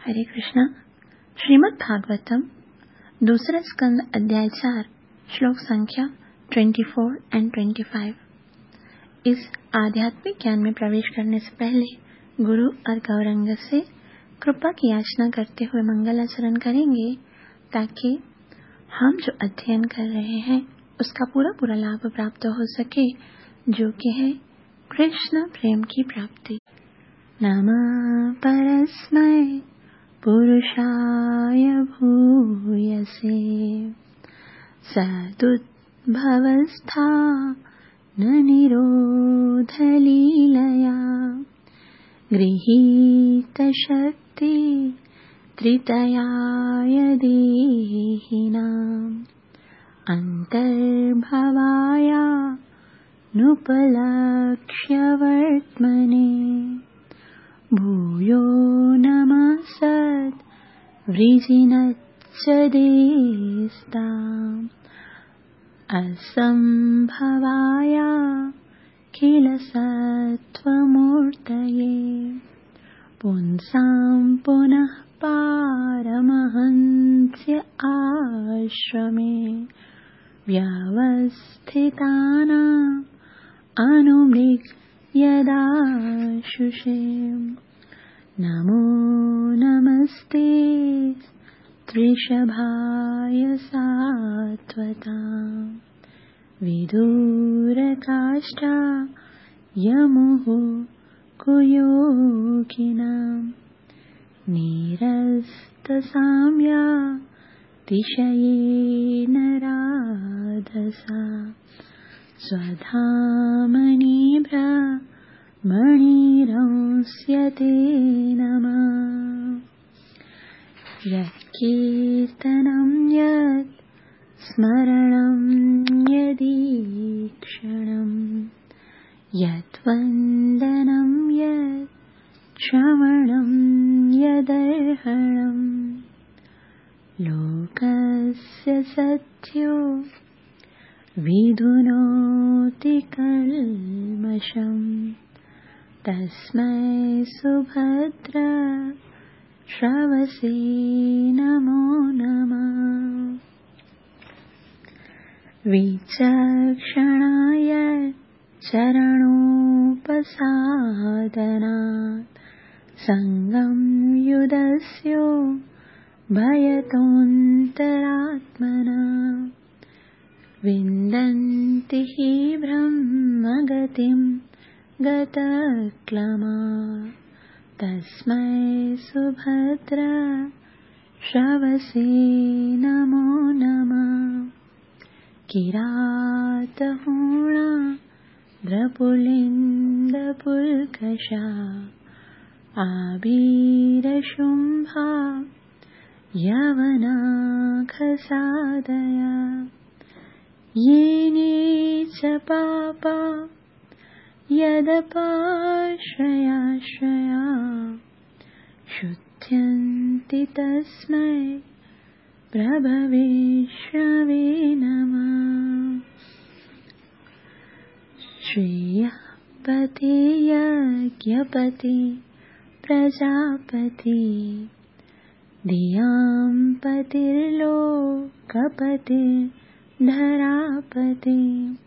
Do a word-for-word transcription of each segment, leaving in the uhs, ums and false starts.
हरे कृष्णा। श्रीमद् भागवतम दूसरा स्कंद अध्याय चार श्लोक संख्या चौबीस एंड पच्चीस। इस आध्यात्मिक ज्ञान में प्रवेश करने से पहले गुरु और गौरंग से कृपा की याचना करते हुए मंगल आचरण करेंगे ताकि हम जो अध्ययन कर रहे हैं उसका पूरा पूरा लाभ प्राप्त हो सके, जो कि है कृष्ण प्रेम की प्राप्ति। नमः परस्मै पुरुषाय भूयसे सदुद्भवस्था न निरोध लीलया गृहीत शक्ति त्रितयाय देहिनाम् अंतर्भवाया नुपलक्ष्य वर्त्मने भूयो नमः सद् वृजिनच्च देस्ताम् असंभवाया किल सत्त्वमूर्तये पुंसां पुनः पारमहंस्य आश्रमे व्यवस्थितानाम् अनुमृग्यदाशुषे नमो नमस्ते त्रिषभाय सात्वताम् विदूरकाष्ठा यमुः कुयोगिनाम् निरस्तसाम्या तिशयेन राधसा स्वधामनि भ्रमणिरंस्यते नमः। यत्कीर्तनं यत् स्मरणं यदीक्षणं यद्वन्दनं यत् श्रवणं यदर्हणं लोकस्य सत्यो विधुनोति कल्मषं तस्मै सुभद्र श्रवसे नमो नमः। विचक्षणाय चरणोपसादनात् संगं युधस्यो भयतोऽन्तरात्मना विन्दन्ति हि ब्रह्मगतिं गतक्लमा तस्मै सुभद्र श्रवसे नमो नमः। किरातहूणा द्रपुलिन्दपुल्कषा आभीरशुम्भा यवनाखसादया येने च पापा यदपाश्रयाश्रया शुध्यन्ति तस्मै प्रभवे श्रवे नमः। श्रेयः पति यज्ञपति प्रजापति धियां पतिर्लोकपति धरापति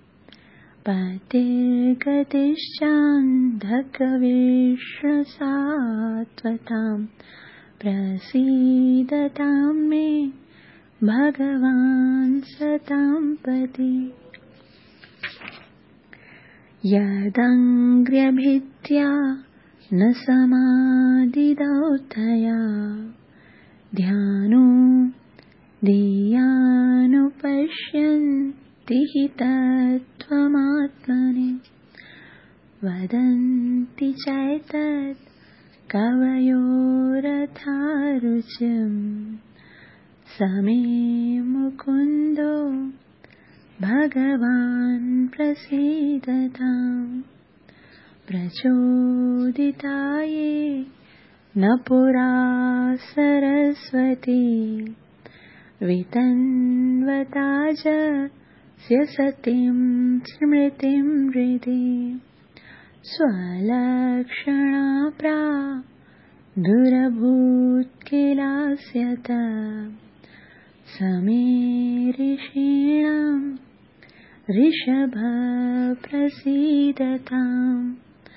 पतिर्गतिश्चान्धकविश्वसात्वतां प्रसीदतां मे भगवान् सतां पति। यदङ्घ्र्यभिद्या न समादिदौतया ध्यानो धियानुपश्यन्ति हि तत्त्वमात्मनि वदन्ति चैतत् कवयो रथारुचिम् समे मुकुन्दो भगवान् प्रसीदताम् प्रचोदिताये न पुरा सरस्वती वितन्वताजस्य सतीं स्मृतिं हृदि स्वलक्षणा प्रा दुरभूत् पश्यत समे ऋषीणां ऋषभ प्रसीदताम्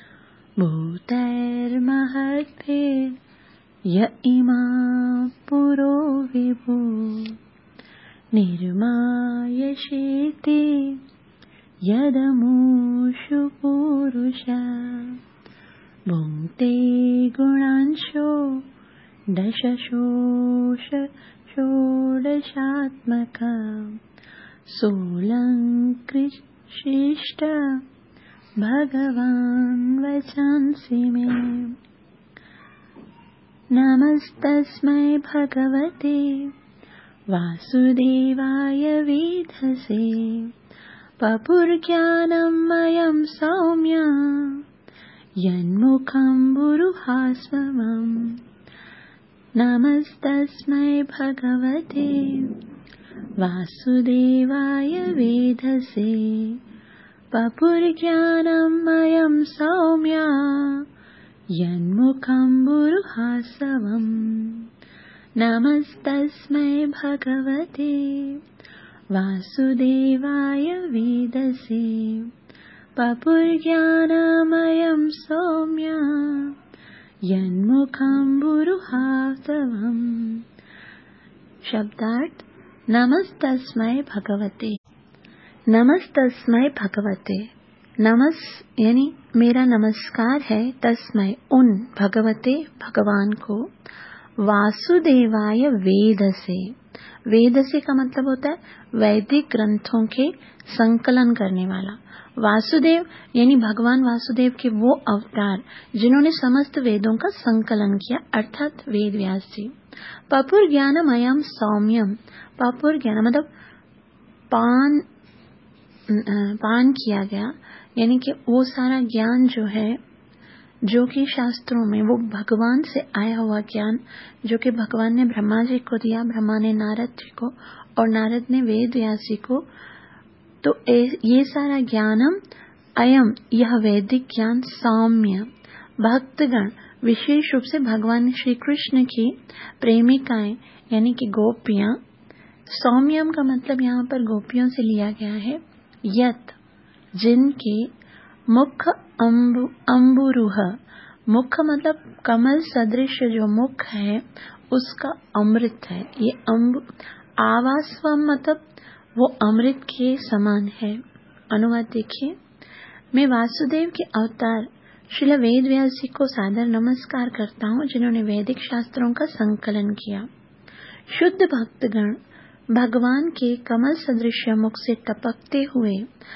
भूतैर्महद्भिर् य इमा पुरो विभु निर्मायशीति यदमुषु पुरुषा भुङ्क्ते गुणांशो दशशोष षोडशात्मका सोऽलङ्कृशिष्ट भगवान् वचांसि मे। नमस्तस्मै भगवते वासुदेवाय वेधसे पपुर्ज्ञानमयं सौम्य यन्मुखं बुरुहासवम्। नमस्तस्मै भगवते वासुदेवाय वेधसे पपुर्ज्ञानमयं सौम्य यन्मुखं बुरुहासवम्। नमस्तस्मै भगवते वासुदेवाय वेधसे पपुर्ज्ञानमयं सौम्य यन्मुखं बुरुहासवम्। शब्दार्थ नमस्तस्मै भगवते। नमस्तस्मै भगवते, नमस यानी मेरा नमस्कार है, तस्मै उन, भगवते भगवान को, वासुदेवाय वेदसे। वेदसे का मतलब होता है वैदिक ग्रंथों के संकलन करने वाला। वासुदेव यानी भगवान वासुदेव के वो अवतार जिन्होंने समस्त वेदों का संकलन किया, अर्थात वेद व्यास जी। पपुर ज्ञानमयम सौम्यम, पपुर ज्ञान मतलब पान पान किया गया, यानी कि वो सारा ज्ञान जो है जो कि शास्त्रों में वो भगवान से आया हुआ ज्ञान जो कि भगवान ने ब्रह्मा जी को दिया, ब्रह्मा ने नारद जी को और नारद ने वेद व्यास जी को। तो ये सारा ज्ञानम अयम, यह वैदिक ज्ञान सौम्य भक्तगण, विशेष रूप से भगवान श्री कृष्ण की प्रेमिकाएं यानी कि गोपियां। सौम्यम का मतलब यहाँ पर गोपियों से लिया गया है। यत जिनके मुख अम्बु अम्बुरुह, मुख मतलब कमल सदृश जो मुख है उसका अमृत है। ये अम्बु आवास्वम मतलब वो अमृत के समान है। अनुवाद देखिए। मैं वासुदेव के अवतार श्रील वेद व्यास जी को सादर नमस्कार करता हूँ जिन्होंने वैदिक शास्त्रों का संकलन किया। शुद्ध भक्तगण भगवान के कमल सदृश मुख से टपकते हुए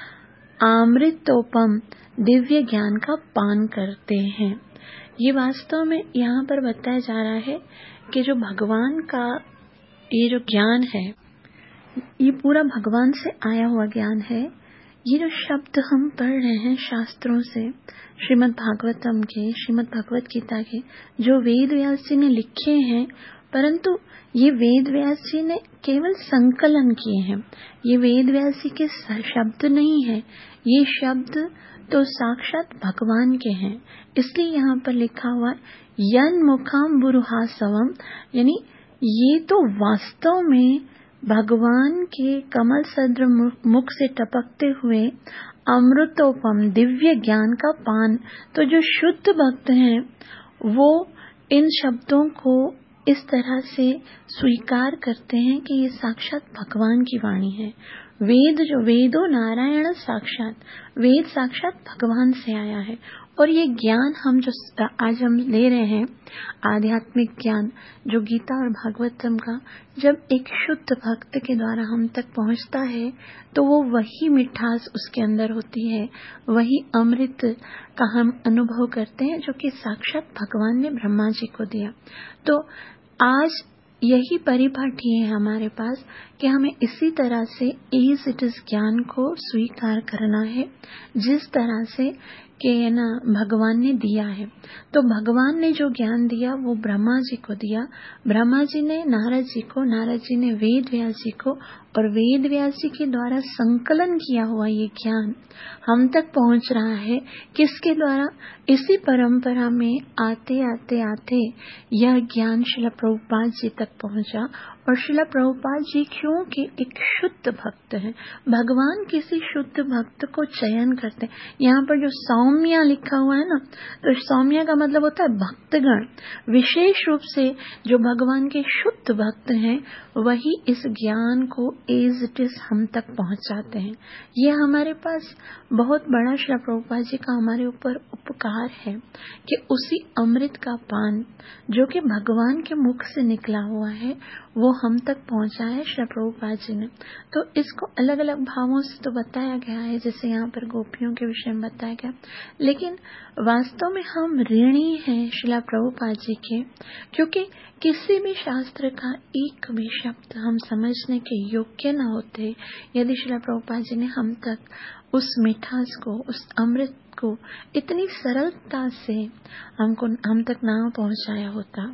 अमृतोपम दिव्य ज्ञान का पान करते हैं। ये वास्तव में यहाँ पर बताया जा रहा है कि जो भगवान का ये जो ज्ञान है ये पूरा भगवान से आया हुआ ज्ञान है। ये जो शब्द हम पढ़ रहे हैं शास्त्रों से, श्रीमद् भागवतम के, श्रीमद् भगवत गीता के, जो वेद व्यास जी ने लिखे हैं, परंतु ये वेद व्यास जी ने केवल संकलन किए हैं। ये वेद व्यास जी के शब्द नहीं है, ये शब्द तो साक्षात भगवान के हैं। इसलिए यहाँ पर लिखा हुआ यन मुखम बुरुहासवम, यानी ये तो वास्तव में भगवान के कमल सद्र मुख से टपकते हुए अमृतोपम दिव्य ज्ञान का पान। तो जो शुद्ध भक्त हैं वो इन शब्दों को इस तरह से स्वीकार करते हैं कि ये साक्षात भगवान की वाणी है। वेद जो वेदो नारायण साक्षात, वेद साक्षात भगवान से आया है। और ये ज्ञान हम जो आज हम ले रहे हैं, आध्यात्मिक ज्ञान जो गीता और भागवतम का, जब एक शुद्ध भक्त के द्वारा हम तक पहुंचता है तो वो वही मिठास उसके अंदर होती है, वही अमृत का हम अनुभव करते हैं जो कि साक्षात भगवान ने ब्रह्मा जी को दिया। तो आज यही परिपाठी है हमारे पास कि हमें इसी तरह से एज इट इज ज्ञान को स्वीकार करना है जिस तरह से कि ना भगवान ने दिया है। तो भगवान ने जो ज्ञान दिया वो ब्रह्मा जी को दिया, ब्रह्मा जी ने नारद जी को, नारद जी ने वेद व्यास जी को और वेद व्यास जी के द्वारा संकलन किया हुआ ये ज्ञान हम तक पहुंच रहा है। किसके द्वारा? इसी परंपरा में आते आते आते यह ज्ञान श्रील प्रभुपाद जी तक पहुंचा। और श्रील प्रभुपाद जी क्योंकि एक शुद्ध भक्त है, भगवान किसी शुद्ध भक्त को चयन करते हैं। यहाँ पर जो सौम्या लिखा हुआ है ना, तो सौम्या का मतलब होता है भक्तगण। विशेष रूप से जो भगवान के शुद्ध भक्त हैं वही इस ज्ञान को एज इट इज हम तक पहुंचाते हैं। ये हमारे पास बहुत बड़ा श्रील प्रभुपाद जी का हमारे ऊपर उपकार है कि उसी अमृत का पान जो कि भगवान के मुख से निकला हुआ है वो हम तक पहुंचा है श्रील प्रभुपाद जी ने। तो इसको अलग अलग भावों से तो बताया गया है, जैसे यहाँ पर गोपियों के विषय में बताया गया, लेकिन वास्तव में हम ऋणी हैं श्रील प्रभुपाद जी के, क्योंकि किसी भी शास्त्र का एक भी शब्द हम समझने के योग्य न होते यदि श्रील प्रभुपाद जी ने हम तक उस मिठास को, उस अमृत को इतनी सरलता से हमको हम तक ना पहुंचाया होता।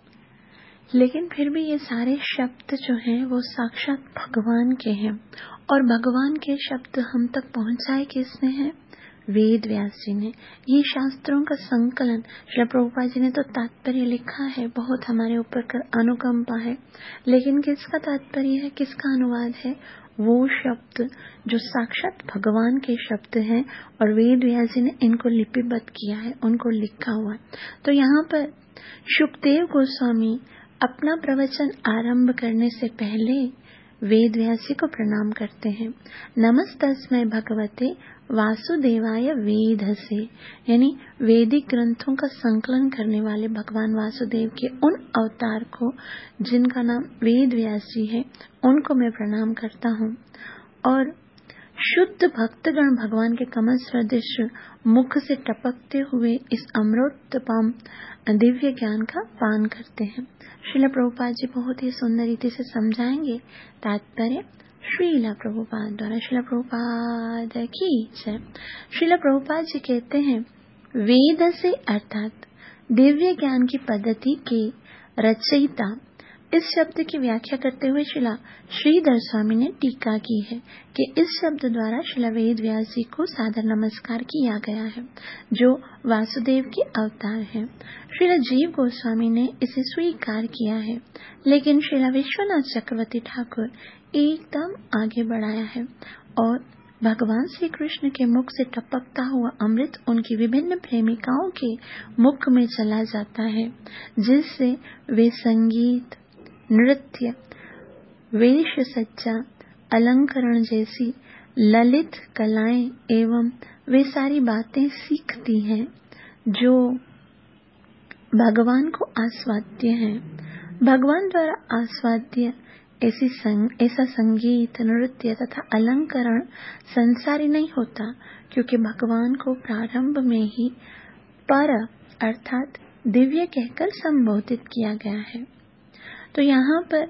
लेकिन फिर भी ये सारे शब्द जो हैं वो साक्षात भगवान के हैं, और भगवान के शब्द हम तक पहुंचाए किसने हैं? वेद व्यास जी ने। ये शास्त्रों का संकलन श्री प्रभुपाद जी ने तो तात्पर्य लिखा है, बहुत हमारे ऊपर कर अनुकंपा है, लेकिन किसका तात्पर्य है, किसका अनुवाद है? वो शब्द जो साक्षात भगवान के शब्द हैं और वेद व्यास जी ने इनको लिपिबद्ध किया है, उनको लिखा हुआ है। तो यहाँ पर शुकदेव गोस्वामी अपना प्रवचन आरंभ करने से पहले वेद व्यास जी को प्रणाम करते हैं। नमस्तस्मै भगवते वासुदेवाय वेदसे, यानी वैदिक ग्रंथों का संकलन करने वाले भगवान वासुदेव के उन अवतार को जिनका नाम वेद व्यास जी है, उनको मैं प्रणाम करता हूँ। और शुद्ध भक्तगण भगवान के कमल सदृश मुख से टपकते हुए इस अमृतोपम दिव्य ज्ञान का पान करते हैं। श्रील प्रभुपाद जी बहुत ही सुंदर रीति से समझाएंगे। तात्पर्य श्रील प्रभुपाद द्वारा। श्रील प्रभुपाद की जय। श्रील प्रभुपाद जी कहते हैं, वेद से अर्थात दिव्य ज्ञान की पद्धति के रचयिता। इस शब्द की व्याख्या करते हुए शिला श्रीधर स्वामी ने टीका की है कि इस शब्द द्वारा शिला वेद व्यास जी को सादर नमस्कार किया गया है, जो वासुदेव के अवतार हैं। श्रीला जीव गोस्वामी ने इसे स्वीकार किया है, लेकिन श्रीला विश्वनाथ चक्रवर्ती ठाकुर एकदम आगे बढ़ाया है और भगवान श्री कृष्ण के मुख से टपकता हुआ अमृत उनकी विभिन्न प्रेमिकाओं के मुख में चला जाता है, जिससे वे संगीत, नृत्य, वेश सज्जा, अलंकरण जैसी ललित कलाएं एवं वे सारी बातें सीखती हैं जो भगवान को आस्वाद्य हैं। भगवान द्वारा आस्वाद्य ऐसी संग, ऐसा संगीत, नृत्य तथा अलंकरण संसारी नहीं होता, क्योंकि भगवान को प्रारंभ में ही पर अर्थात दिव्य कहकर संबोधित किया गया है। तो यहाँ पर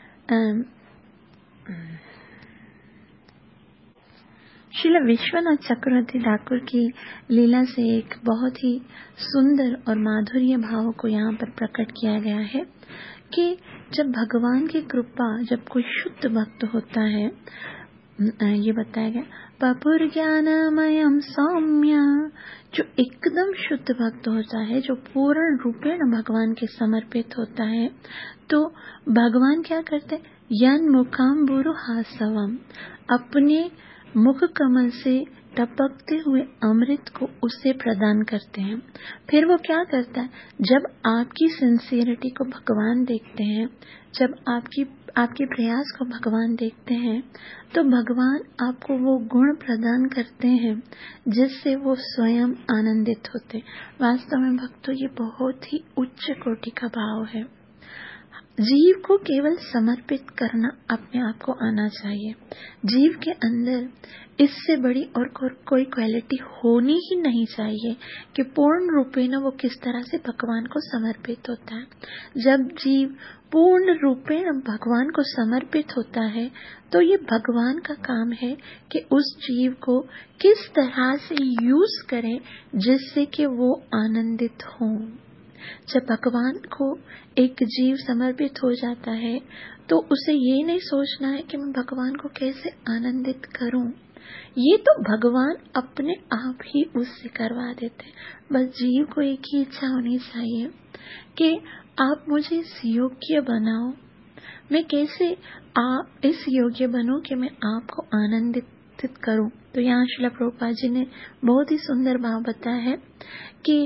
श्रील विश्वनाथ चक्रवर्ती ठाकुर की लीला से एक बहुत ही सुंदर और माधुर्य भाव को यहाँ पर प्रकट किया गया है कि जब भगवान की कृपा, जब कोई शुद्ध भक्त होता है, ये बताया गया पपुर ज्ञानमयम सौम्य, जो एकदम शुद्ध भक्त होता है, जो पूर्ण रूपेण भगवान के समर्पित होता है, तो भगवान क्या करते हैं, यन मुखाम्बुरु हासवम, अपने मुख कमल से टपकते हुए अमृत को उसे प्रदान करते हैं। फिर वो क्या करता है, जब आपकी सिंसियरिटी को भगवान देखते हैं, जब आपकी आपके प्रयास को भगवान देखते हैं, तो भगवान आपको वो गुण प्रदान करते हैं जिससे वो स्वयं आनंदित होते। वास्तव में भक्तों, ये बहुत ही उच्च कोटि का भाव है। जीव को केवल समर्पित करना अपने आप को आना चाहिए। जीव के अंदर इससे बड़ी और कोई क्वालिटी होनी ही नहीं चाहिए कि पूर्ण रूपेण वो किस तरह से भगवान को समर्पित होता है। जब जीव पूर्ण रूपेण भगवान को समर्पित होता है, तो ये भगवान का काम है कि उस जीव को किस तरह से यूज करें जिससे कि वो आनंदित हो। जब भगवान को एक जीव समर्पित हो जाता है तो उसे ये नहीं सोचना है कि मैं भगवान को कैसे आनंदित करूं। ये तो भगवान अपने आप ही उससे करवा देते हैं। बस जीव को एक ही इच्छा होनी चाहिए कि आप मुझे इस योग्य बनाओ। मैं कैसे आप इस योग्य बनूं कि मैं आपको आनंदित करूं। तो यहाँ श्रील प्रभुपाद जी ने बहुत ही सुंदर भाव बताया है कि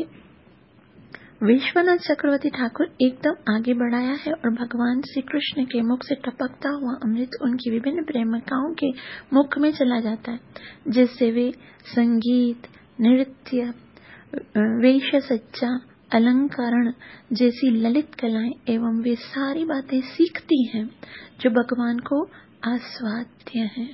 विश्वनाथ चक्रवर्ती ठाकुर एकदम आगे बढ़ाया है और भगवान श्री कृष्ण के मुख से टपकता हुआ अमृत उनकी विभिन्न प्रेमिकाओं के मुख में चला जाता है, जिससे वे संगीत, नृत्य, वेश सज्जा, अलंकरण जैसी ललित कलाएं एवं वे सारी बातें सीखती हैं जो भगवान को आस्वाद्य हैं।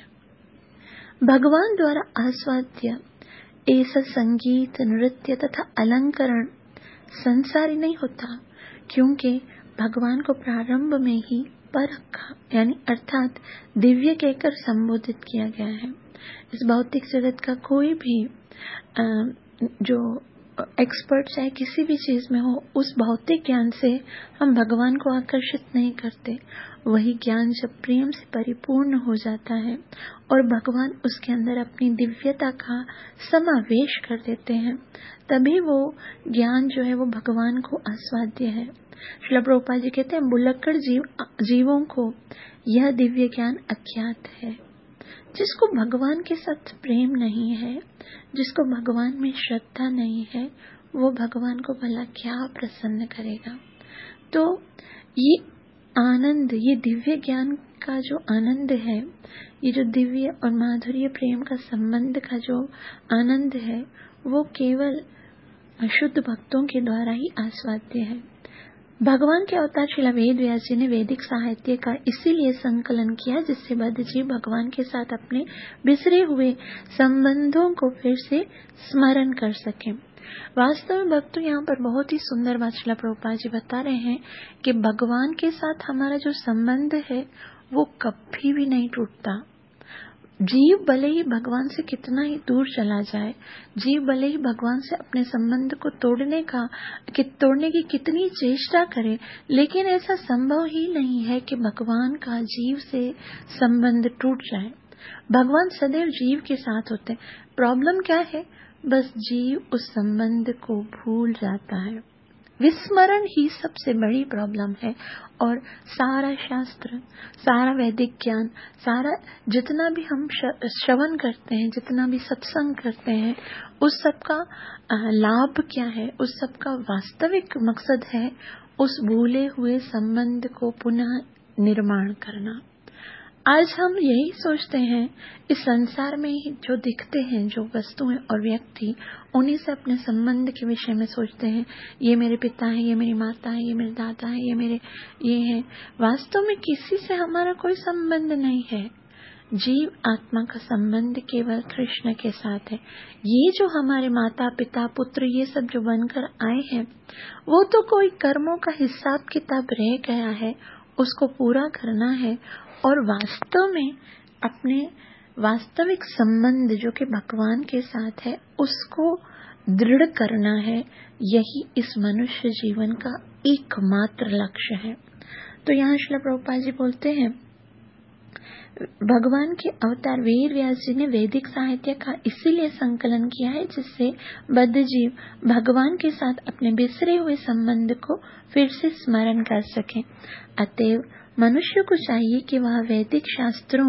भगवान द्वारा आस्वाद्य ऐसा संगीत, नृत्य तथा अलंकरण संसारी नहीं होता, क्योंकि भगवान को प्रारंभ में ही परखा यानी अर्थात दिव्य कहकर संबोधित किया गया है। इस भौतिक जगत का कोई भी जो एक्सपर्ट चाहे किसी भी चीज में हो, उस भौतिक ज्ञान से हम भगवान को आकर्षित नहीं करते। वही ज्ञान जब प्रेम से परिपूर्ण हो जाता है और भगवान उसके अंदर अपनी दिव्यता का समावेश कर देते हैं, तभी वो ज्ञान जो है वो भगवान को आस्वाद्य है। श्रील प्रभुपाद जी कहते हैं, बुलक्कड़ जीव जीवों को यह दिव्य ज्ञान अज्ञात है। जिसको भगवान के साथ प्रेम नहीं है, जिसको भगवान में श्रद्धा नहीं है, वो भगवान को भला क्या प्रसन्न करेगा। तो ये आनंद, ये दिव्य ज्ञान का जो आनंद है, ये जो दिव्य और माधुर्य प्रेम का संबंध का जो आनंद है, वो केवल शुद्ध भक्तों के द्वारा ही आस्वाद्य है। भगवान के अवतार श्रील वेद व्यास जी ने वैदिक साहित्य का इसीलिए संकलन किया जिससे बद्ध जीव भगवान के साथ अपने बिसरे हुए संबंधों को फिर से स्मरण कर सके। वास्तव में भक्तों यहाँ पर बहुत ही सुंदर बात श्रील प्रभुपाद जी बता रहे हैं कि भगवान के साथ हमारा जो संबंध है वो कभी भी नहीं टूटता। जीव भले ही भगवान से कितना ही दूर चला जाए, जीव भले ही भगवान से अपने संबंध को तोड़ने का कि तोड़ने की कितनी चेष्टा करे, लेकिन ऐसा संभव ही नहीं है कि भगवान का जीव से संबंध टूट जाए। भगवान सदैव जीव के साथ होते हैं। प्रॉब्लम क्या है? बस जीव उस संबंध को भूल जाता है। विस्मरण ही सबसे बड़ी प्रॉब्लम है। और सारा शास्त्र, सारा वैदिक ज्ञान, सारा जितना भी हम श्रवण करते हैं, जितना भी सत्संग करते हैं, उस सब का लाभ क्या है? उस सब का वास्तविक मकसद है उस भूले हुए संबंध को पुनः निर्माण करना। आज हम यही सोचते हैं, इस संसार में जो दिखते हैं, जो वस्तुएं और व्यक्ति, उन्हीं से अपने संबंध के विषय में सोचते हैं। ये मेरे पिता है, ये मेरी माता है, ये मेरे दादा है, ये मेरे ये है। वास्तव में किसी से हमारा कोई संबंध नहीं है। जीव आत्मा का संबंध केवल कृष्ण के साथ है। ये जो हमारे माता पिता पुत्र ये सब जो बनकर आए हैं, वो तो कोई कर्मों का हिसाब किताब रह गया है, उसको पूरा करना है और वास्तव में अपने वास्तविक संबंध जो कि भगवान के साथ है उसको दृढ़ करना है। यही इस मनुष्य जीवन का एकमात्र लक्ष्य है। तो यहाँ श्रील प्रभुपाद जी बोलते हैं, भगवान के अवतार वेद व्यास जी ने वैदिक साहित्य का इसीलिए संकलन किया है जिससे बद्ध जीव भगवान के साथ अपने बिसरे हुए संबंध को फिर से स्मरण कर सके। अतएव मनुष्य को चाहिए कि वह वैदिक शास्त्रों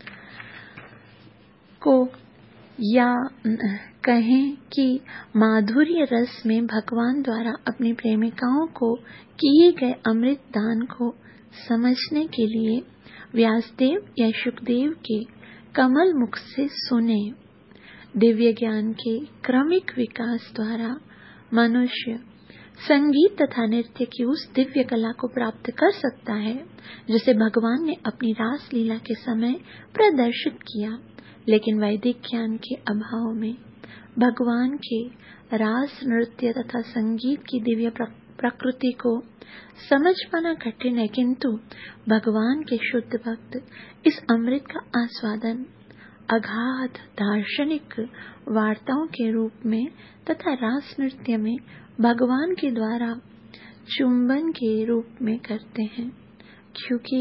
को या कहें कि माधुर्य रस में भगवान द्वारा अपनी प्रेमिकाओं को किए गए अमृत दान को समझने के लिए व्यासदेव या शुकदेव के कमल मुख से सुने। दिव्य ज्ञान के क्रमिक विकास द्वारा मनुष्य संगीत तथा नृत्य की उस दिव्य कला को प्राप्त कर सकता है जिसे भगवान ने अपनी रास लीला के समय प्रदर्शित किया। लेकिन वैदिक ज्ञान के अभाव में भगवान के रास नृत्य तथा संगीत की दिव्य प्रकृति को समझ पाना कठिन है, किंतु भगवान के शुद्ध भक्त इस अमृत का आस्वादन अगाध दार्शनिक वार्ताओं के रूप में तथा रास नृत्य में भगवान के द्वारा चुंबन के रूप में करते हैं, क्योंकि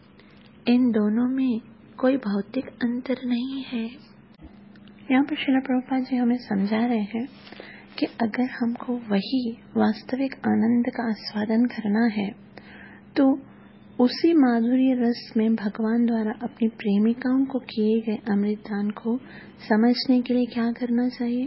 इन दोनों में कोई भौतिक अंतर नहीं है। यहाँ पर श्रील प्रभुपाद जी हमें समझा रहे हैं कि अगर हमको वही वास्तविक आनंद का आस्वादन करना है तो उसी माधुर्य रस में भगवान द्वारा अपनी प्रेमिकाओं को किए गए अमृतदान को समझने के लिए क्या करना चाहिए?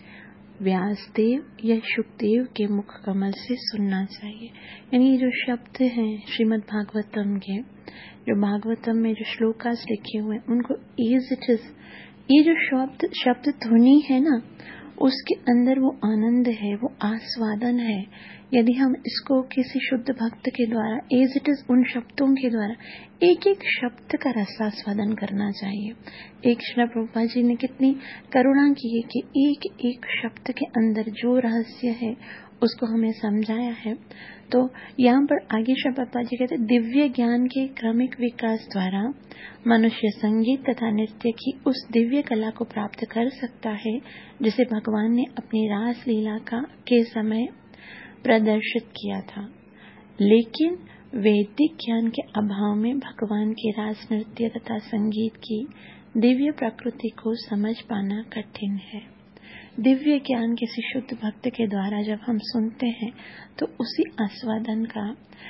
व्यासदेव या शुकदेव के मुख कमल से सुनना चाहिए। यानी जो शब्द हैं श्रीमद् भागवतम के, जो भागवतम में जो श्लोकास लिखे हुए हैं, उनको एज इट इज, ये जो शब्द शब्द ध्वनि है ना, उसके अंदर वो आनंद है, वो आस्वादन है। यदि हम इसको किसी शुद्ध भक्त के द्वारा एज इट इज उन शब्दों के द्वारा एक एक शब्द का रसास्वादन करना चाहिए। एक श्रील प्रभुपाद जी ने कितनी करुणा की है कि एक एक शब्द के अंदर जो रहस्य है उसको हमें समझाया है। तो यहाँ पर आगे श्रील प्रभुपाद जी कहते हैं, दिव्य ज्ञान के क्रमिक विकास द्वारा मनुष्य संगीत तथा नृत्य की उस दिव्य कला को प्राप्त कर सकता है जिसे भगवान ने अपनी रास लीला का के समय प्रदर्शित किया था। लेकिन वैदिक ज्ञान के अभाव में भगवान के रास नृत्य तथा संगीत की दिव्य प्रकृति को समझ पाना कठिन है। दिव्य ज्ञान किसी शुद्ध भक्त के द्वारा जब हम सुनते हैं तो उसी आस्वादन का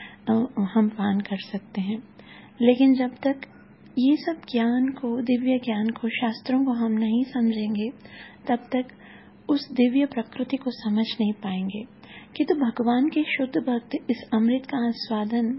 हम पान कर सकते हैं। लेकिन जब तक ये सब ज्ञान को, दिव्य ज्ञान को, शास्त्रों को हम नहीं समझेंगे, तब तक उस दिव्य प्रकृति को समझ नहीं पाएंगे। कि तो भगवान के शुद्ध भक्त इस अमृत का आस्वादन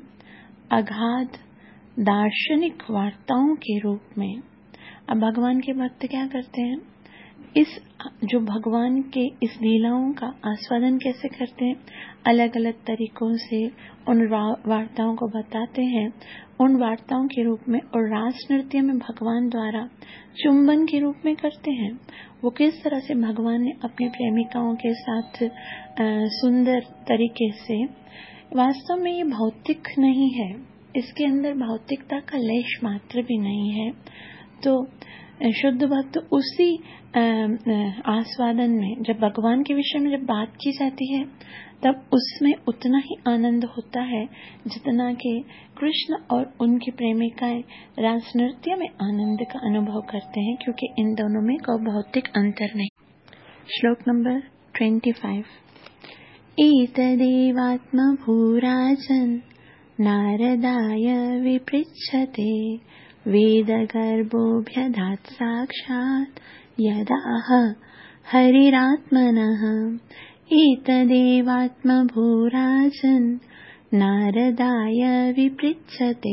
अगाध दार्शनिक वार्ताओं के रूप में, अब भगवान के भक्त क्या करते हैं, इस जो भगवान के इस लीलाओं का आस्वादन कैसे करते हैं, अलग अलग तरीकों से उन वार्ताओं को बताते हैं, उन वार्ताओं के रूप में, और रास नृत्य में भगवान द्वारा चुंबन के रूप में करते हैं। वो किस तरह से भगवान ने अपनी प्रेमिकाओं के साथ आ, सुंदर तरीके से, वास्तव में ये भौतिक नहीं है, इसके अंदर भौतिकता का लेश मात्र भी नहीं है। तो शुद्ध भक्त उसी आस्वादन में, जब भगवान के विषय में जब बात की जाती है, तब उसमें उतना ही आनंद होता है जितना कि कृष्ण और उनकी प्रेमिकाएं रास नृत्य में आनंद का अनुभव करते हैं, क्योंकि इन दोनों में कोई भौतिक अंतर नहीं। श्लोक नंबर पच्चीस। एतदेवात्म भूराजन नारदाय विपृच्छते वेदगर्भोऽभ्यधात् साक्षात् यदाह हरिरात्मनः। एतदेवात्म भूराजन नारदाय विपृच्छते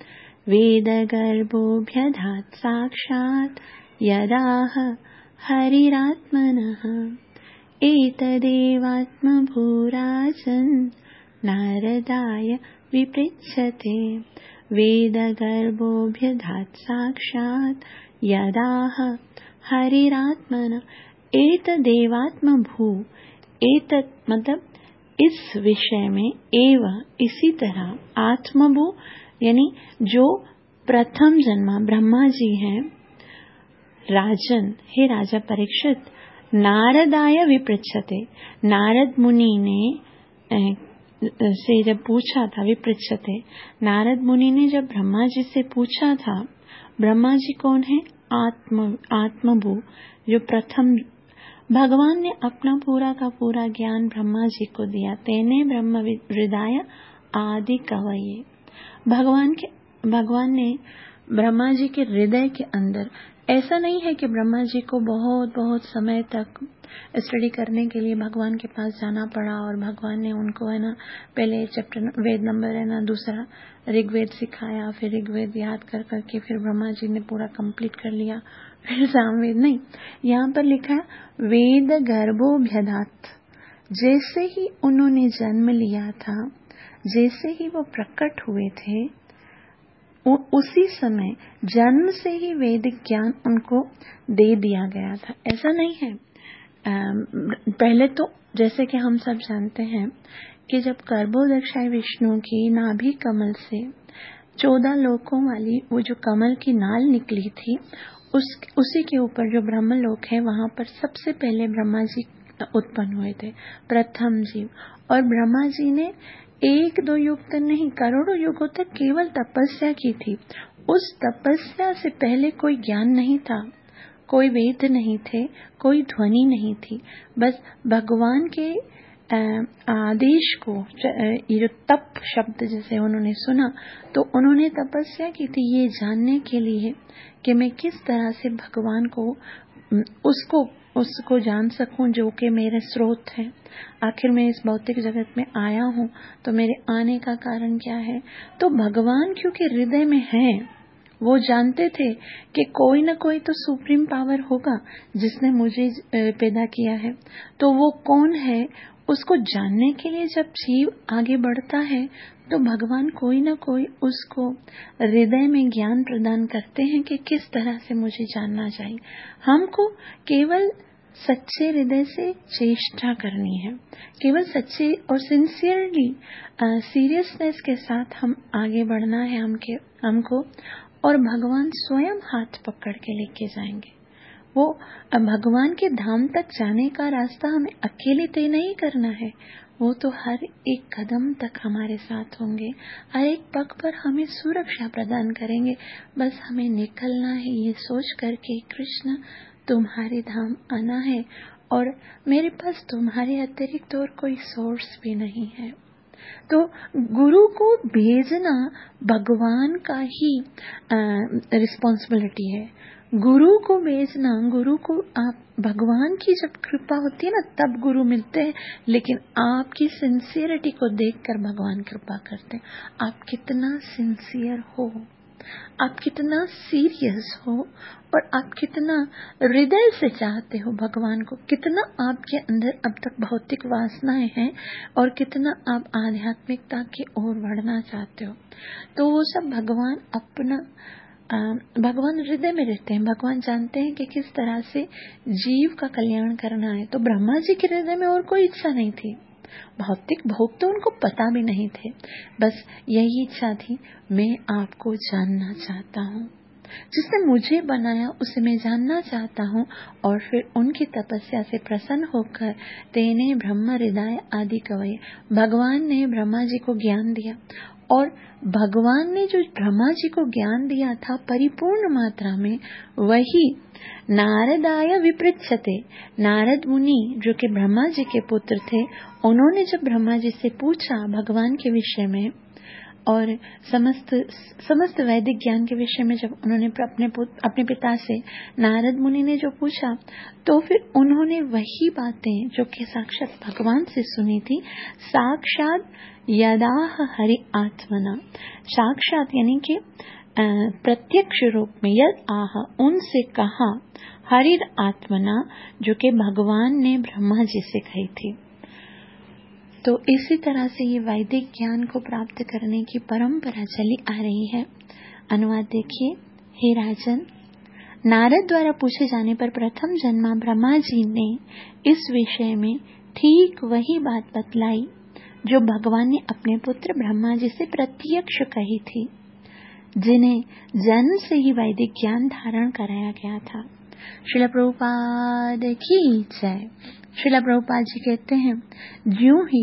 वेदगर्भोऽभ्यधात् साक्षात् यदाह हरिरात्मनः। एतदेवात्म भूराजन नारदाय विपृच्छते वेदगर्भोऽभ्यधात् साक्षात् यदाह हरिरात्मनः। एतदेवात्म भू, एतत् मतलब इस विषय में, एव इसी तरह, आत्मभू यानी जो प्रथम जन्मा ब्रह्मा जी हैं, राजन हे राजा परीक्षित, नारदाय विपृच्छते, नारद मुनि ने से जब पूछा था, विपृच्छते, नारद मुनि ने जब ब्रह्मा जी से पूछा था, ब्रह्मा जी कौन है, आत्म आत्मभू, जो प्रथम, भगवान ने अपना पूरा का पूरा ज्ञान ब्रह्मा जी को दिया। तेने ब्रह्म हृदय आदि कवये, भगवान के भगवान ने ब्रह्मा जी के हृदय के अंदर, ऐसा नहीं है कि ब्रह्मा जी को बहुत बहुत समय तक स्टडी करने के लिए भगवान के पास जाना पड़ा और भगवान ने उनको, है ना, पहले चैप्टर वेद नंबर है ना दूसरा ऋग्वेद सिखाया, फिर ऋग्वेद याद कर करके फिर ब्रह्मा जी ने पूरा कंप्लीट कर लिया, फिर सामवेद नहीं। यहाँ पर लिखा है वेद गर्भोऽभ्यधात्, जैसे ही उन्होंने जन्म लिया था, जैसे ही वो प्रकट हुए थे, उसी समय जन्म से ही वैदिक ज्ञान उनको दे दिया गया था। ऐसा नहीं है, पहले तो जैसे कि हम सब जानते हैं कि जब गर्भोदक्षाय विष्णु की नाभि कमल से चौदह लोकों वाली वो जो कमल की नाल निकली थी, उस उसी के ऊपर जो ब्रह्मलोक है, वहां पर सबसे पहले ब्रह्मा जी उत्पन्न हुए थे, प्रथम जीव। और ब्रह्मा जी ने एक दो युग तक नहीं, करोड़ों युगों तक केवल तपस्या की थी। उस तपस्या से पहले कोई ज्ञान नहीं था, कोई वेद नहीं थे, कोई ध्वनि नहीं थी। बस भगवान के आदेश को, ये जो तप शब्द जैसे उन्होंने सुना तो उन्होंने तपस्या की थी ये जानने के लिए कि मैं किस तरह से भगवान को उसको उसको जान सकूं जो कि मेरे स्रोत है। आखिर मैं इस भौतिक जगत में आया हूं तो मेरे आने का कारण क्या है। तो भगवान क्योंकि हृदय में है, वो जानते थे कि कोई ना कोई तो सुप्रीम पावर होगा जिसने मुझे पैदा किया है। तो वो कौन है उसको जानने के लिए जब जीव आगे बढ़ता है तो भगवान कोई ना कोई उसको हृदय में ज्ञान प्रदान करते हैं कि किस तरह से मुझे जानना चाहिए। हमको केवल सच्चे हृदय से चेष्टा करनी है, केवल सच्चे और सिंसियरली सीरियसनेस के साथ हम आगे बढ़ना है हमके हमको और भगवान स्वयं हाथ पकड़ के लेके जाएंगे। वो भगवान के धाम तक जाने का रास्ता हमें अकेले तय नहीं करना है, वो तो हर एक कदम तक हमारे साथ होंगे, हर एक पग पर हमें सुरक्षा प्रदान करेंगे। बस हमें निकलना है ये सोच करके कृष्ण तुम्हारे धाम आना है और मेरे पास तुम्हारे अतिरिक्त और कोई सोर्स भी नहीं है। तो गुरु को भेजना भगवान का ही रिस्पॉन्सिबिलिटी है। गुरु को भेजना, गुरु को आप भगवान की जब कृपा होती है ना तब गुरु मिलते हैं, लेकिन आपकी सिंसियरिटी को देखकर भगवान कृपा करते हैं। आप कितना सिंसियर हो, आप कितना सीरियस हो और आप कितना हृदय से चाहते हो भगवान को, कितना आपके अंदर अब तक भौतिक वासनाएं हैं और कितना आप आध्यात्मिकता की ओर बढ़ना चाहते हो। तो वो सब भगवान अपना भगवान हृदय में रहते हैं। भगवान जानते हैं कि किस तरह से जीव का कल्याण करना है। तो ब्रह्मा जी के हृदय में और कोई इच्छा नहीं थी, भौतिक भोग तो उनको पता भी नहीं थे, बस यही इच्छा थी मैं आपको जानना चाहता हूँ, जिसने मुझे बनाया उसे मैं जानना चाहता हूँ। और फिर उनकी तपस्या से प्रसन्न होकर तेने ब्रह्म हृदय आदि कवये, भगवान ने ब्रह्मा जी को ज्ञान दिया और भगवान ने जो ब्रह्मा जी को ज्ञान दिया था परिपूर्ण मात्रा में, वही नारदाय विपृच्छते, नारद मुनि जो कि ब्रह्मा जी के पुत्र थे, उन्होंने जब ब्रह्मा जी से पूछा भगवान के विषय में और समस्त समस्त वैदिक ज्ञान के विषय में, जब उन्होंने अपने अपने पिता से नारद मुनि ने जो पूछा तो फिर उन्होंने वही बातें जो कि साक्षात भगवान से सुनी थी, साक्षात यदाह हरि आत्मना, साक्षात यानी कि प्रत्यक्ष रूप में, यद आह उनसे कहा, हरि आत्मना जो कि भगवान ने ब्रह्मा जी से कही थी। तो इसी तरह से ये वैदिक ज्ञान को प्राप्त करने की परंपरा चली आ रही है। अनुवाद देखिए। हे राजन, नारद द्वारा पूछे जाने पर प्रथम जन्मा ब्रह्मा जी ने इस विषय में ठीक वही बात बतलाई जो भगवान ने अपने पुत्र ब्रह्मा जी से प्रत्यक्ष कही थी, जिन्हें जन्म से ही वैदिक ज्ञान धारण कराया गया था। श्रील प्रभुपाद की जय। श्रील प्रभुपाद जी कहते हैं, ज्यों ही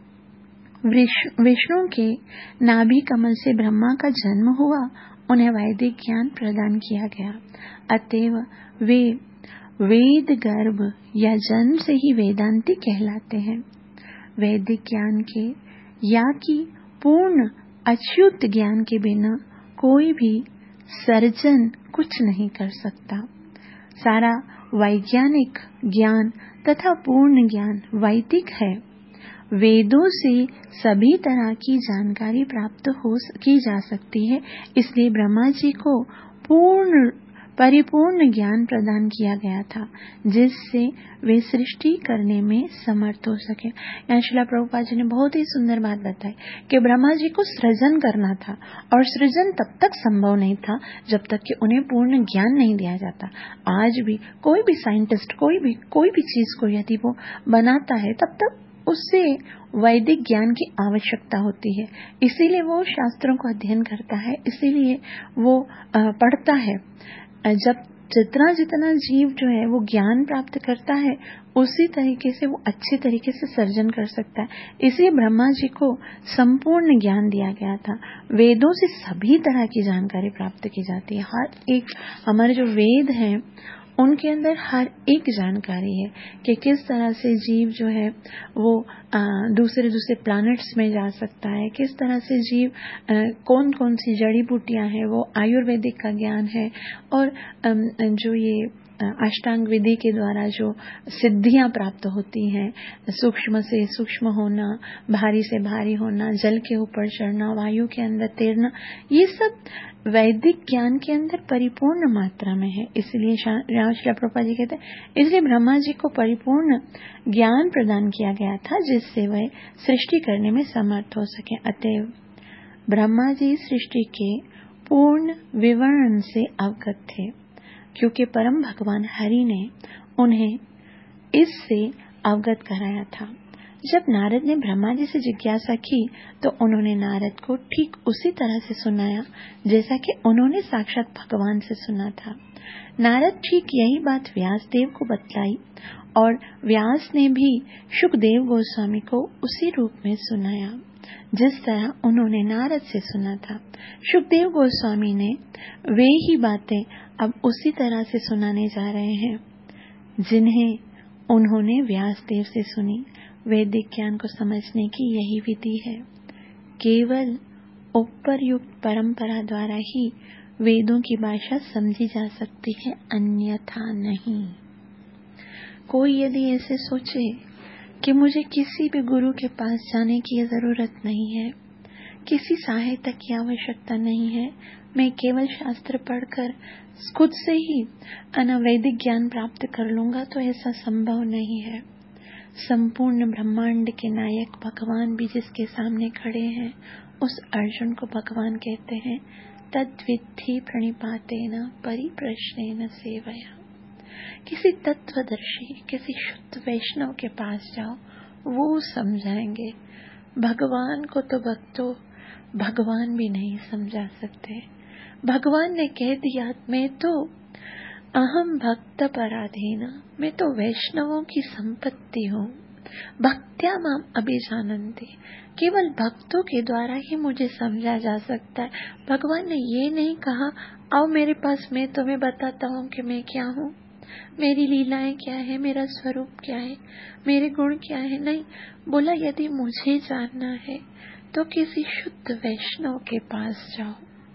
विष्णु के नाभि कमल से ब्रह्मा का जन्म हुआ, उन्हें वैदिक ज्ञान प्रदान किया गया। अतएव वे वेद गर्भ या जन्म से ही वेदांती कहलाते हैं। वैदिक ज्ञान के या कि पूर्ण अच्युत ज्ञान के बिना कोई भी सर्जन कुछ नहीं कर सकता। सारा वैज्ञानिक ज्ञान तथा पूर्ण ज्ञान वैदिक है। वेदों से सभी तरह की जानकारी प्राप्त हो की जा सकती है, इसलिए ब्रह्मा जी को पूर्ण परिपूर्ण ज्ञान प्रदान किया गया था, जिससे वे सृष्टि करने में समर्थ हो सके। यहाँ श्रील प्रभुपाद जी ने बहुत ही सुंदर बात बताई कि ब्रह्मा जी को सृजन करना था और सृजन तब तक संभव नहीं था जब तक कि उन्हें पूर्ण ज्ञान नहीं दिया जाता। आज भी कोई भी साइंटिस्ट कोई भी कोई भी चीज को यदि वो बनाता है तब तक उससे वैदिक ज्ञान की आवश्यकता होती है, इसीलिए वो शास्त्रों को अध्ययन करता है, इसीलिए वो पढ़ता है। जब जितना जितना जीव जो है वो ज्ञान प्राप्त करता है उसी तरीके से वो अच्छे तरीके से सर्जन कर सकता है। इसलिए ब्रह्मा जी को संपूर्ण ज्ञान दिया गया था। वेदों से सभी तरह की जानकारी प्राप्त की जाती है। हर एक हमारे जो वेद हैं उनके अंदर हर एक जानकारी है कि किस तरह से जीव जो है वो आ, दूसरे दूसरे प्लैनेट्स में जा सकता है, किस तरह से जीव आ, कौन कौन सी जड़ी बूटियां हैं, वो आयुर्वेदिक का ज्ञान है। और आ, जो ये अष्टांग विधि के द्वारा जो सिद्धियां प्राप्त होती हैं, सूक्ष्म से सूक्ष्म होना, भारी से भारी होना, जल के ऊपर चढ़ना, वायु के अंदर तैरना, ये सब वैदिक ज्ञान के अंदर परिपूर्ण मात्रा में है। इसलिए श्रील प्रभुपाद जी कहते हैं इसलिए ब्रह्मा जी को परिपूर्ण ज्ञान प्रदान किया गया था जिससे वह सृष्टि करने में समर्थ हो सके। अतएव ब्रह्मा जी सृष्टि के पूर्ण विवरण से अवगत थे क्योंकि परम भगवान हरि ने उन्हें इससे अवगत कराया था। जब नारद ने ब्रह्मा जी से जिज्ञासा की तो उन्होंने नारद को ठीक उसी तरह से सुनाया जैसा कि उन्होंने साक्षात भगवान से सुना था। नारद ठीक यही बात व्यास देव को बतलाई और व्यास ने भी शुकदेव गोस्वामी को उसी रूप में सुनाया जिस तरह उन्होंने नारद से सुना था। शुकदेव गोस्वामी ने वे ही बातें अब उसी तरह से सुनाने जा रहे हैं जिन्हें उन्होंने व्यास देव से सुनी। वैदिक ज्ञान को समझने की यही विधि है। केवल उपरयुक्त परंपरा द्वारा ही वेदों की भाषा समझी जा सकती है, अन्यथा नहीं। कोई यदि ऐसे सोचे कि मुझे किसी भी गुरु के पास जाने की जरूरत नहीं है, किसी सहायता की आवश्यकता नहीं है, मैं केवल शास्त्र पढ़कर खुद से ही अनवैदिक ज्ञान प्राप्त कर लूंगा, तो ऐसा संभव नहीं है। संपूर्ण ब्रह्मांड के नायक भगवान भी जिसके सामने खड़े हैं उस अर्जुन को भगवान कहते हैं तद्विद्धि प्रणिपातेन परिप्रश्नेन सेवया। किसी तत्वदर्शी, किसी शुद्ध वैष्णव के पास जाओ, वो समझाएंगे। भगवान को तो भक्तों भगवान भी नहीं समझा सकते। भगवान ने कह दिया मैं तो अहम भक्त पराधीन, मैं तो वैष्णवों की संपत्ति हूँ। भक्त्या माम अभिजानन्ति, केवल भक्तों के द्वारा ही मुझे समझा जा सकता है। भगवान ने ये नहीं कहा आओ मेरे पास, मैं तुम्हें बताता हूँ कि मैं क्या हूँ, मेरी लीलाएं क्या है, मेरा स्वरूप क्या है, मेरे गुण क्या है। नहीं, बोला यदि मुझे जानना है तो किसी शुद्ध वैष्णव के पास जाओ।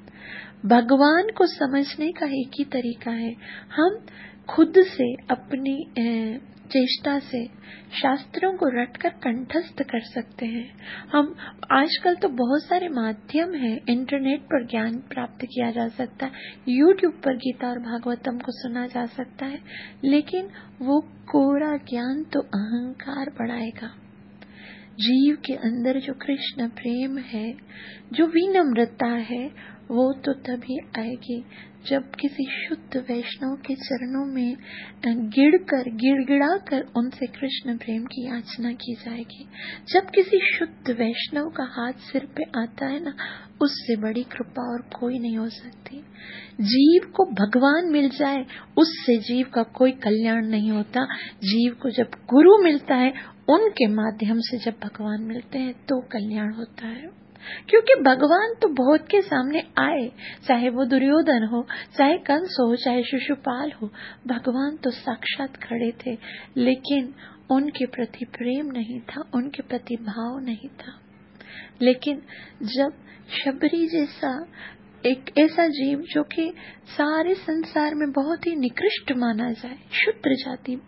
भगवान को समझने का एक ही तरीका है, हम खुद से अपनी चेष्टा से शास्त्रों को रटकर कंठस्थ कर सकते हैं। हम आजकल तो बहुत सारे माध्यम हैं, इंटरनेट पर ज्ञान प्राप्त किया जा सकता है, यूट्यूब पर गीता और भागवतम को सुना जा सकता है, लेकिन वो कोरा ज्ञान तो अहंकार बढ़ाएगा। जीव के अंदर जो कृष्ण प्रेम है, जो विनम्रता है, वो तो तभी आएगी जब किसी शुद्ध वैष्णव के चरणों में गिड़कर गिड़गिड़ा कर उनसे कृष्ण प्रेम की याचना की जाएगी। जब किसी शुद्ध वैष्णव का हाथ सिर पे आता है ना, उससे बड़ी कृपा और कोई नहीं हो सकती। जीव को भगवान मिल जाए उससे जीव का कोई कल्याण नहीं होता। जीव को जब गुरु मिलता है, उनके माध्यम से जब भगवान मिलते हैं तो कल्याण होता है। क्योंकि भगवान तो बहुत के सामने आए, चाहे वो दुर्योधन हो, चाहे कंस हो, चाहे शिशुपाल हो, भगवान तो साक्षात खड़े थे, लेकिन उनके प्रति प्रेम नहीं था, उनके प्रति भाव नहीं था। लेकिन जब शबरी जैसा एक ऐसा जीव जो कि सारे संसार में बहुत ही निकृष्ट माना जाए, शूद्र जाति,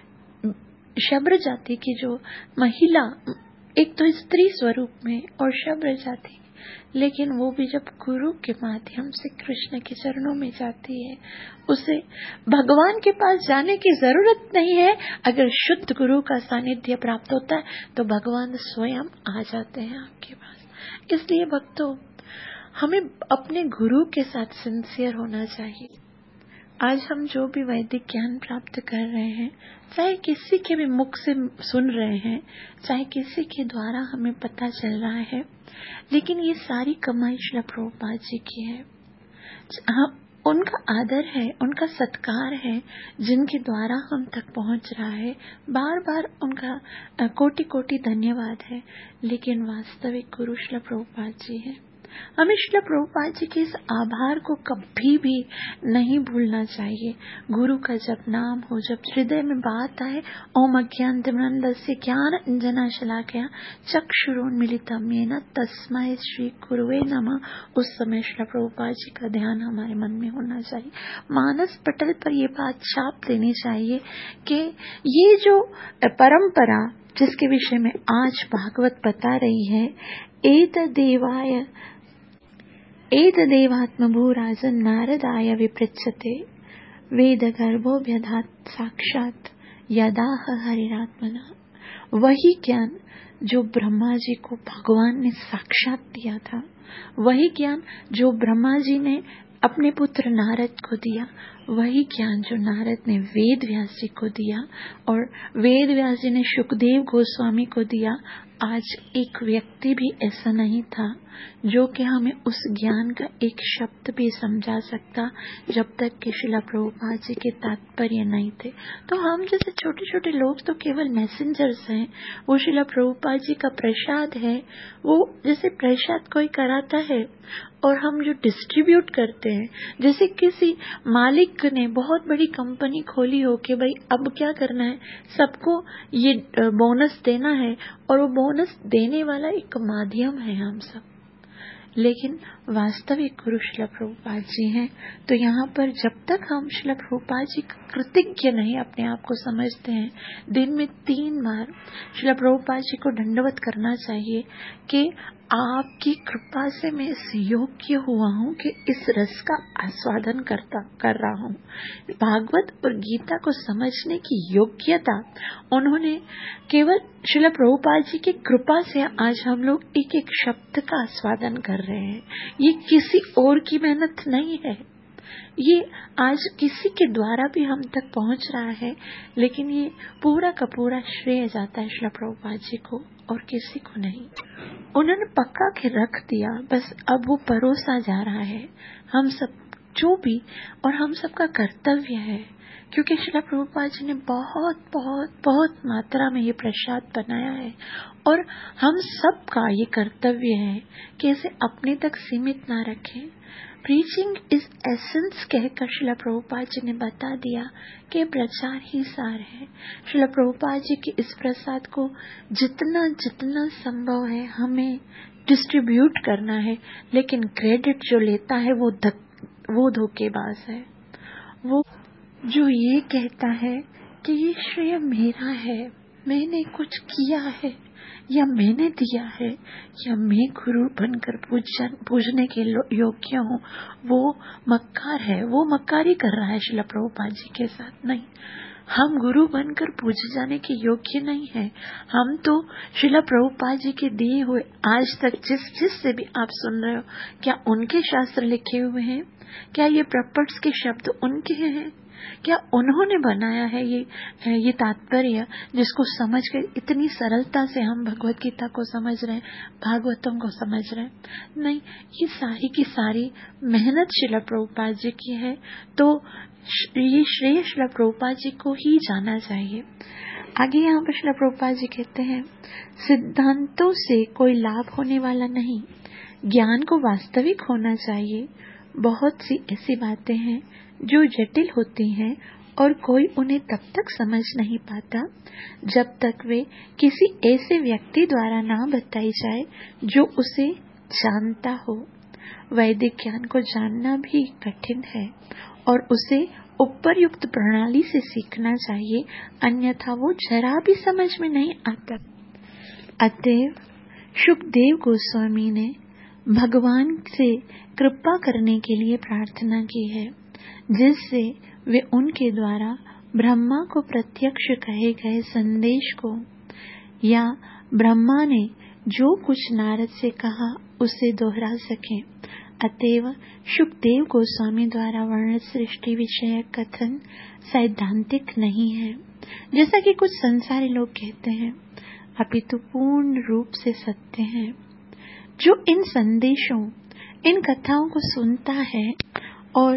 शब्र जाति की जो महिला, एक तो स्त्री स्वरूप में और शब्र जाति, लेकिन वो भी जब गुरु के माध्यम से कृष्ण के चरणों में जाती है, उसे भगवान के पास जाने की जरूरत नहीं है। अगर शुद्ध गुरु का सानिध्य प्राप्त होता है तो भगवान स्वयं आ जाते हैं आपके पास। इसलिए भक्तों, हमें अपने गुरु के साथ सिंसियर होना चाहिए। आज हम जो भी वैदिक ज्ञान प्राप्त कर रहे हैं, चाहे किसी के भी मुख से सुन रहे हैं, चाहे किसी के द्वारा हमें पता चल रहा है, लेकिन ये सारी कमाई श्रील प्रभुपाद जी की है। उनका आदर है, उनका सत्कार है, जिनके द्वारा हम तक पहुंच रहा है। बार बार उनका कोटि कोटि धन्यवाद है। लेकिन वास्तविक गुरु श्रील प्रभुपाद जी है। हमें श्रील प्रभुपाद जी के इस आभार को कभी भी नहीं भूलना चाहिए। गुरु का जब नाम हो, जब हृदय में बात आए, ओम अज्ञानतिमिरन्धस्य ज्ञानाञ्जनशलाकया चक्षुरुन्मीलितं येन तस्मै श्री गुरुवे नमः, उस समय श्रील प्रभुपाद जी का ध्यान हमारे मन में होना चाहिए। मानस पटल पर ये बात छाप देनी चाहिए कि ये जो परंपरा जिसके विषय में आज भागवत बता रही है, एतदेवाय एतदेवात्मभूराजन् नारदाय विपृच्छते वेदगर्भोऽभ्यधात् साक्षात् यदाह हरिरात्मना। वही ज्ञान जो ब्रह्मा जी को भगवान ने साक्षात दिया था, वही ज्ञान जो ब्रह्मा जी ने अपने पुत्र नारद को दिया, वही ज्ञान जो नारद ने वेद व्यास जी को दिया और वेद व्यास जी ने शुकदेव गोस्वामी को दिया। आज एक व्यक्ति भी ऐसा नहीं था जो कि हमें उस ज्ञान का एक शब्द भी समझा सकता जब तक कि श्रील प्रभुपाद जी के तात्पर्य नहीं थे। तो हम जैसे छोटे छोटे लोग तो केवल मैसेंजर्स हैं। वो श्रील प्रभुपाद जी का प्रसाद है। वो जैसे प्रसाद कोई कराता है और हम जो डिस्ट्रीब्यूट करते हैं, जैसे किसी मालिक ने बहुत बड़ी कंपनी खोली हो कि भाई अब क्या करना है, सबको ये बोनस देना है, और वो बोनस देने वाला एक माध्यम है हम सब। लेकिन वास्तविक गुरु श्रील प्रभुपाद जी हैं। तो यहाँ पर जब तक हम श्रील प्रभुपाद जी कृतज्ञ नहीं अपने आप को समझते हैं, दिन में तीन बार श्रील प्रभुपाद जी को दंडवत करना चाहिए कि आपकी कृपा से मैं इस योग्य हुआ हूँ कि इस रस का आस्वादन करता कर रहा हूँ। भागवत और गीता को समझने की योग्यता उन्होंने केवल श्रील प्रभुपाद जी की कृपा से आज हम लोग एक एक शब्द का आस्वादन कर रहे हैं। ये किसी और की मेहनत नहीं है, ये आज किसी के द्वारा भी हम तक पहुंच रहा है, लेकिन ये पूरा का पूरा श्रेय जाता है श्रील प्रभुपाद जी को और किसी को नहीं। उन्होंने पक्का के रख दिया, बस अब वो परोसा जा रहा है हम सब जो भी, और हम सबका कर्तव्य है, क्योंकि श्रील प्रभुपाद जी ने बहुत बहुत बहुत मात्रा में ये प्रसाद बनाया है और हम सबका ये कर्तव्य है कि इसे अपने तक सीमित ना रखें। प्रीचिंग इज एसेंस कहकर श्रील प्रभुपाद जी ने बता दिया कि प्रचार ही सार है। श्रील प्रभुपाद जी के इस प्रसाद को जितना जितना संभव है हमें डिस्ट्रीब्यूट करना है, लेकिन क्रेडिट जो लेता है वो धक, वो धोखेबाज है। वो जो ये कहता है कि ये श्रेय मेरा है, मैंने कुछ किया है या मैंने दिया है या मैं गुरु बनकर पूजन पूजने के योग्य हूँ, वो मक्कार है। वो मक्कारी कर रहा है श्रील प्रभुपाद जी के साथ। नहीं, हम गुरु बनकर पूजे जाने के योग्य नहीं है। हम तो श्रील प्रभुपाद जी के दिए हुए आज तक जिस जिस से भी आप सुन रहे हो, क्या उनके शास्त्र लिखे हुए हैं? क्या ये प्रपट्स के शब्द उनके हैं? क्या उन्होंने बनाया है ये ये तात्पर्य जिसको समझ के इतनी सरलता से हम भगवत गीता को समझ रहे हैं, भागवतों को समझ रहे हैं? नहीं, ये सारी की सारी मेहनत श्रील प्रभुपाद जी की है। तो ये श्रेय श्रील प्रभुपाद जी को ही जाना चाहिए। आगे यहाँ पर श्रील प्रभुपाद जी कहते हैं, सिद्धांतों से कोई लाभ होने वाला नहीं, ज्ञान को वास्तविक होना चाहिए। बहुत सी ऐसी बातें हैं जो जटिल होती हैं और कोई उन्हें तब तक समझ नहीं पाता जब तक वे किसी ऐसे व्यक्ति द्वारा ना बताई जाए जो उसे जानता हो। वैदिक ज्ञान को जानना भी कठिन है और उसे उपयुक्त प्रणाली से सीखना चाहिए, अन्यथा वो जरा भी समझ में नहीं आता। अतएव शुकदेव गोस्वामी ने भगवान से कृपा करने के लिए प्रार्थना की है, जिससे वे उनके द्वारा ब्रह्मा को प्रत्यक्ष कहे गए संदेश को या ब्रह्मा ने जो कुछ नारद से कहा उसे दोहरा सकें। अतएव शुकदेव गोस्वामी द्वारा वर्णित सृष्टि विषय कथन सैद्धांतिक नहीं है, जैसा कि कुछ संसारी लोग कहते हैं, अपितु पूर्ण रूप से सत्य है। जो इन संदेशों, इन कथाओं को सुनता है और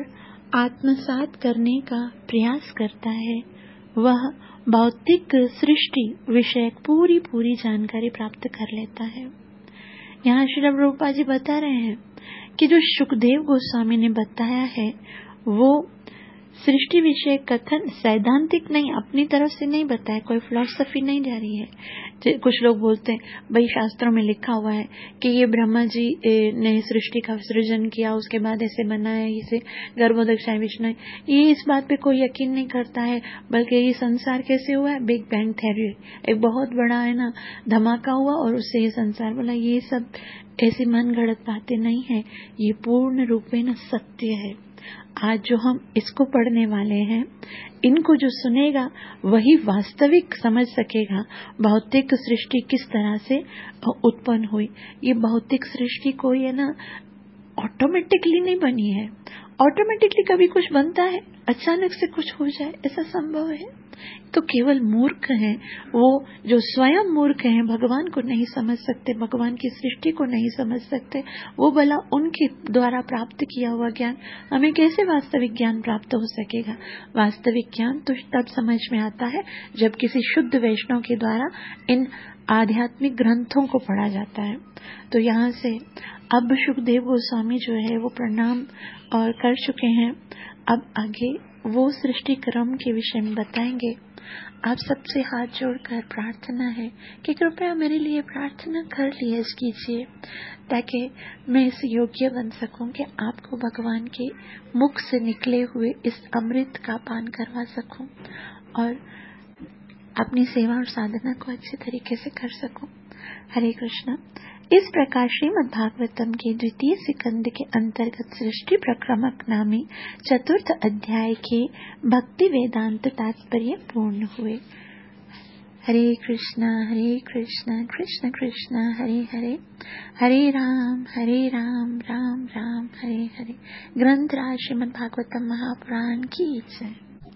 आत्मसात करने का प्रयास करता है वह भौतिक सृष्टि विषयक पूरी पूरी जानकारी प्राप्त कर लेता है। यहाँ श्री प्रभुपाद जी बता रहे हैं कि जो सुखदेव गोस्वामी ने बताया है वो सृष्टि विषय कथन सैद्धांतिक नहीं, अपनी तरफ से नहीं बताया, कोई फिलॉसफी नहीं जा रही है। कुछ लोग बोलते हैं भाई शास्त्रों में लिखा हुआ है कि ये ब्रह्मा जी ने सृष्टि का सृजन किया, उसके बाद ऐसे बनाया, इसे गर्भोदक विष्णु, ये इस बात पे कोई यकीन नहीं करता है। बल्कि ये संसार कैसे हुआ है, बिग बैंग थ्योरी, एक बहुत बड़ा है ना धमाका हुआ और उससे ये संसार बोला। ये सब ऐसी मन गढ़ंत बातें नहीं है, ये पूर्ण रूप में सत्य है। आज जो हम इसको पढ़ने वाले हैं, इनको जो सुनेगा वही वास्तविक समझ सकेगा भौतिक सृष्टि किस तरह से उत्पन्न हुई। ये भौतिक सृष्टि कोई है ना ऑटोमेटिकली नहीं बनी है। ऑटोमेटिकली कभी कुछ बनता है, अचानक से कुछ हो जाए, ऐसा संभव है? तो केवल मूर्ख हैं वो जो स्वयं मूर्ख हैं, भगवान को नहीं समझ सकते, भगवान की सृष्टि को नहीं समझ सकते। वो भला उनके द्वारा प्राप्त किया हुआ ज्ञान हमें कैसे वास्तविक ज्ञान प्राप्त हो सकेगा? वास्तविक ज्ञान तो तब समझ में आता है जब किसी शुद्ध वैष्णव के द्वारा इन आध्यात्मिक ग्रंथों को पढ़ा जाता है। तो यहाँ से अब सुखदेव गोस्वामी जो है वो प्रणाम और कर चुके हैं। अब आगे वो सृष्टि क्रम के विषय में बताएंगे। आप सबसे हाथ जोड़कर प्रार्थना है कि कृपया मेरे लिए प्रार्थना कर लिया कीजिए ताकि मैं इस योग्य बन सकूं कि आपको भगवान के मुख से निकले हुए इस अमृत का पान करवा सकूं और अपनी सेवा और साधना को अच्छे तरीके से कर सकूं। हरे कृष्णा। इस प्रकार श्रीमद् भागवतम के द्वितीय स्कंद के अंतर्गत सृष्टि प्रक्रमक नामी चतुर्थ अध्याय के भक्ति वेदांत तात्पर्य पूर्ण हुए। हरे कृष्णा हरे कृष्णा कृष्ण कृष्णा हरे हरे, हरे राम हरे राम राम राम हरे हरे। ग्रंथराज श्रीमद् भागवतम महापुराण की जय।